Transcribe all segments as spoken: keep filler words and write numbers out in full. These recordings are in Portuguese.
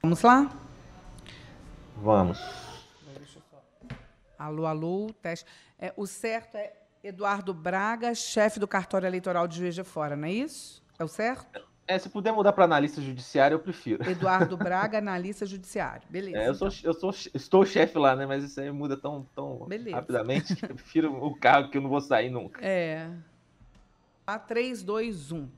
Vamos lá? Vamos. Alô, alô, teste. É, o certo é Eduardo Braga, chefe do cartório eleitoral de Juiz de Fora, não é isso? É o certo? É, se puder mudar para analista judiciário, eu prefiro. Eduardo Braga, analista judiciário. É, Beleza, eu sou, então. eu sou, estou chefe lá, né? Mas isso aí muda tão, tão Beleza. rapidamente que eu prefiro o cargo que eu não vou sair nunca. É. A três, dois, um.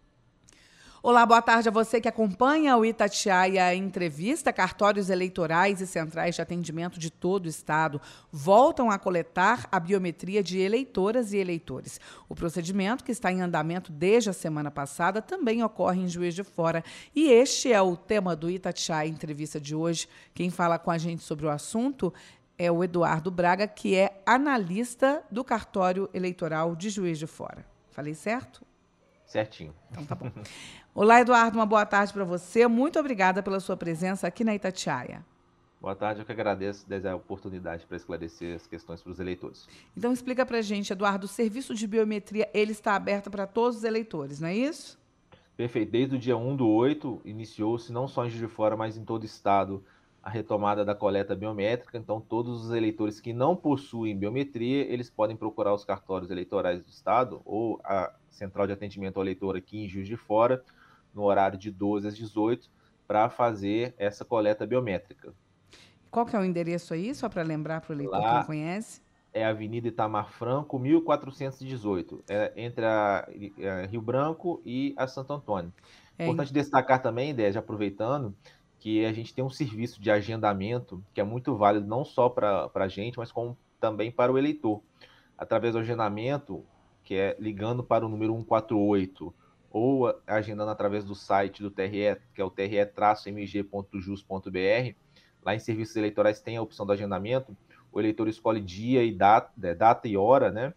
Olá, boa tarde a você que acompanha o Itatiaia Entrevista. Cartórios eleitorais e centrais de atendimento de todo o Estado voltam a coletar a biometria de eleitoras e eleitores. O procedimento, que está em andamento desde a semana passada, também ocorre em Juiz de Fora. E este é o tema do Itatiaia Entrevista de hoje. Quem fala com a gente sobre o assunto é o Eduardo Braga, que é analista do cartório eleitoral de Juiz de Fora. Falei certo? Certinho. Então tá bom. Olá, Eduardo, uma boa tarde para você. Muito obrigada pela sua presença aqui na Itatiaia. Boa tarde, eu que agradeço desde a oportunidade para esclarecer as questões para os eleitores. Então explica para a gente, Eduardo, o serviço de biometria ele está aberto para todos os eleitores, não é isso? Perfeito. Desde o dia um do oito, iniciou-se não só em Juiz de Fora, mas em todo o estado, a retomada da coleta biométrica. Então, todos os eleitores que não possuem biometria, eles podem procurar os cartórios eleitorais do estado ou a central de atendimento ao eleitor aqui em Juiz de Fora, no horário de doze às dezoito, para fazer essa coleta biométrica. Qual que é o endereço aí, só para lembrar para o eleitor que não Lá conhece? é a Avenida Itamar Franco, mil quatrocentos e dezoito, é entre a, a Rio Branco e a Santo Antônio. É, Importante destacar também, Dez, aproveitando, que a gente tem um serviço de agendamento que é muito válido não só para a gente, mas como também para o eleitor. Através do agendamento, que é ligando para o número cento e quarenta e oito, ou agendando através do site do T R E, que é o t r e traço m g ponto jus ponto b r, lá em serviços eleitorais tem a opção do agendamento, o eleitor escolhe dia e data, data e hora, né?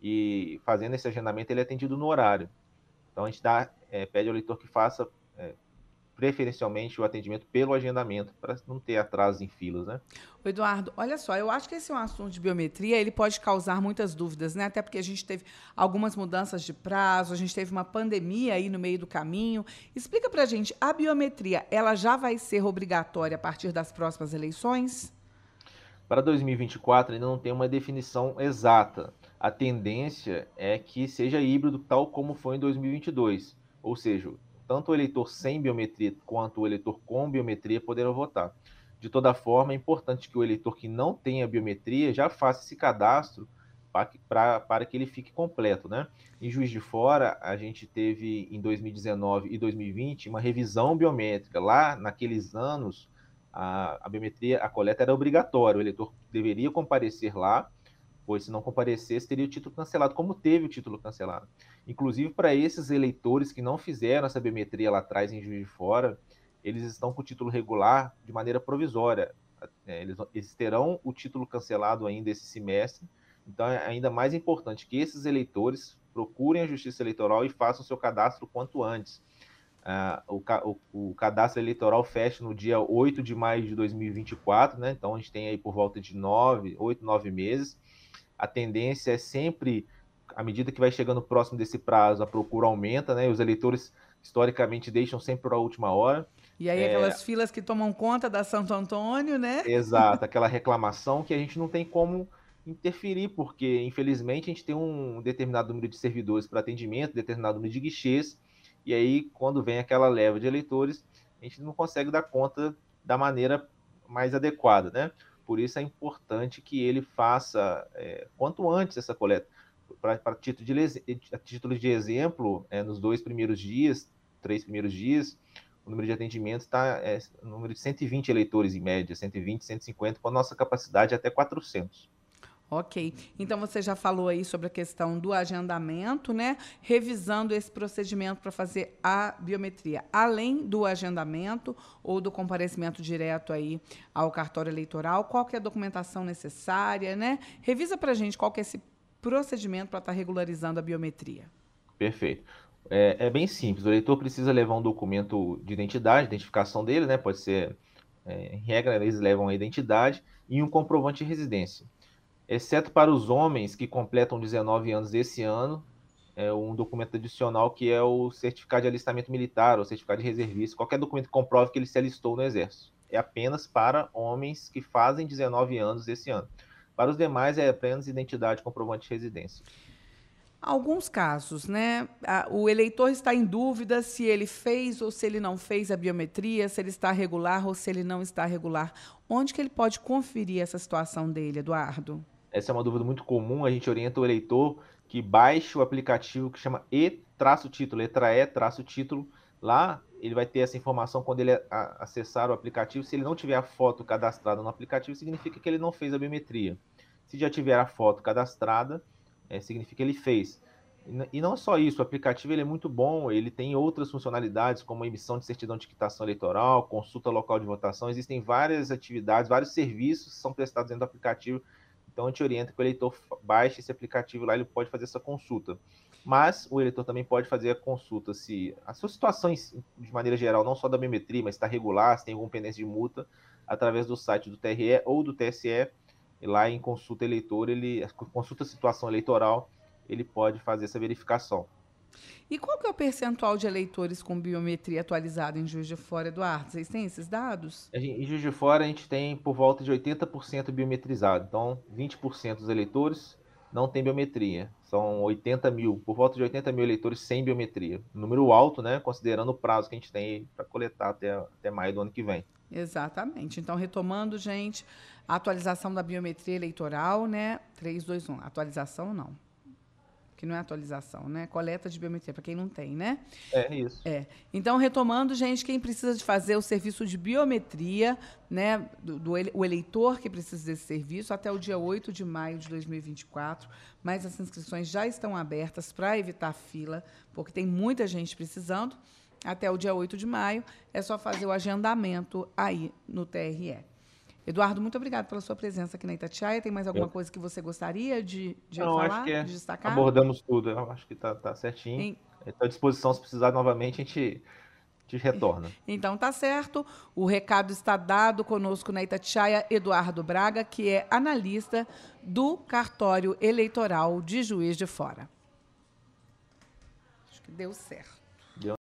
E fazendo esse agendamento, ele é atendido no horário. Então, a gente dá, é, pede ao eleitor que faça, é, preferencialmente, o atendimento pelo agendamento, para não ter atrasos em filas, né? o Eduardo, olha só, eu acho que esse é um assunto de biometria, ele pode causar muitas dúvidas, né? Até porque a gente teve algumas mudanças de prazo, a gente teve uma pandemia aí no meio do caminho. Explica pra gente, a biometria, ela já vai ser obrigatória a partir das próximas eleições? Para dois mil e vinte e quatro ainda não tem uma definição exata. A tendência é que seja híbrido, tal como foi em dois mil e vinte e dois. Ou seja, tanto o eleitor sem biometria quanto o eleitor com biometria poderão votar. De toda forma, é importante que o eleitor que não tenha biometria já faça esse cadastro para que, para, para que ele fique completo, né? Em Juiz de Fora, a gente teve em dois mil e dezenove e dois mil e vinte uma revisão biométrica. Lá, naqueles anos, a, a biometria, a coleta era obrigatória, o eleitor deveria comparecer lá, pois se não comparecesse, teria o título cancelado, como teve o título cancelado. Inclusive, para esses eleitores que não fizeram essa biometria lá atrás em Juiz de Fora, eles estão com o título regular de maneira provisória. É, eles, eles terão o título cancelado ainda esse semestre, então é ainda mais importante que esses eleitores procurem a Justiça Eleitoral e façam seu cadastro quanto antes. Uh, o, o, o cadastro eleitoral fecha no dia oito de maio de dois mil e vinte e quatro, né? Então a gente tem aí por volta de nove, oito, nove meses. A tendência é sempre, à medida que vai chegando próximo desse prazo, a procura aumenta, né? Os eleitores historicamente deixam sempre para a última hora. E aí É, aquelas filas que tomam conta da Santo Antônio, né? exato, aquela reclamação que a gente não tem como interferir, porque infelizmente a gente tem um determinado número de servidores para atendimento, determinado número de guichês, e aí quando vem aquela leva de eleitores, a gente não consegue dar conta da maneira mais adequada, né? Por isso é importante que ele faça é, quanto antes essa coleta. Para título de, título de exemplo, é, nos dois primeiros dias, três primeiros dias, o número de atendimentos está é, no número de cento e vinte eleitores em média, cento e vinte, cento e cinquenta, com a nossa capacidade até quatrocentos. Ok. Então você já falou aí sobre a questão do agendamento, né? Revisando esse procedimento para fazer a biometria. Além do agendamento ou do comparecimento direto aí ao cartório eleitoral, qual que é a documentação necessária, né? Revisa para a gente qual que é esse procedimento para estar tá regularizando a biometria. Perfeito. É, é, bem simples. O eleitor precisa levar um documento de identidade, identificação dele, né? Pode ser, é, em regra, eles levam a identidade e um comprovante de residência. Exceto para os homens que completam dezenove anos esse ano, é um documento adicional que é o certificado de alistamento militar ou certificado de reservista, qualquer documento que comprove que ele se alistou no Exército. é apenas para homens que fazem dezenove anos esse ano. Para os demais, é apenas identidade comprovante de residência. Alguns casos, né? O eleitor está em dúvida se ele fez ou se ele não fez a biometria, se ele está regular ou se ele não está regular. Onde que ele pode conferir essa situação dele, Eduardo? Essa é uma dúvida muito comum. A gente orienta o eleitor que baixe o aplicativo que chama E-título, letra E-título. Lá ele vai ter essa informação quando ele acessar o aplicativo. Se ele não tiver a foto cadastrada no aplicativo, significa que ele não fez a biometria. Se já tiver a foto cadastrada, é, significa que ele fez. E não só isso, o aplicativo ele é muito bom, ele tem outras funcionalidades, como emissão de certidão de quitação eleitoral, consulta local de votação. Existem várias atividades, vários serviços que são prestados dentro do aplicativo. Então, a gente orienta que o eleitor baixe esse aplicativo lá, ele pode fazer essa consulta. Mas o eleitor também pode fazer a consulta se a sua situação, de maneira geral, não só da biometria, mas está regular, se tem algum pendência de multa, através do site do T R E ou do T S E. E lá em consulta eleitor, ele consulta a situação eleitoral, ele pode fazer essa verificação. E qual que é o percentual de eleitores com biometria atualizada em Juiz de Fora, Eduardo? Vocês têm esses dados? Em Juiz de Fora, a gente tem por volta de oitenta por cento biometrizado. Então, vinte por cento dos eleitores não tem biometria. São oitenta mil, por volta de oitenta mil eleitores sem biometria. Número alto, né? Considerando o prazo que a gente tem para coletar até, até maio do ano que vem. Exatamente. Então, retomando, gente, a atualização da biometria eleitoral, né? três, dois, um. Atualização, não. Que não é atualização, né? Coleta de biometria, para quem não tem, né? É isso. É. Então, retomando, gente, quem precisa de fazer o serviço de biometria, né? Do, do ele, o eleitor que precisa desse serviço, até o dia oito de maio de dois mil e vinte e quatro. Mas as inscrições já estão abertas para evitar fila, porque tem muita gente precisando. Até o dia oito de maio, é só fazer o agendamento aí no T R E. Eduardo, muito obrigado pela sua presença aqui na Itatiaia. Tem mais alguma Eu... coisa que você gostaria de, de Não, falar, acho que é. de destacar? Abordamos tudo. Eu acho que está tá certinho. Em... Estou à disposição. Se precisar novamente, a gente te retorna. Então, tá certo. O recado está dado conosco na Itatiaia, Eduardo Braga, que é analista do cartório eleitoral de Juiz de Fora. Acho que deu certo.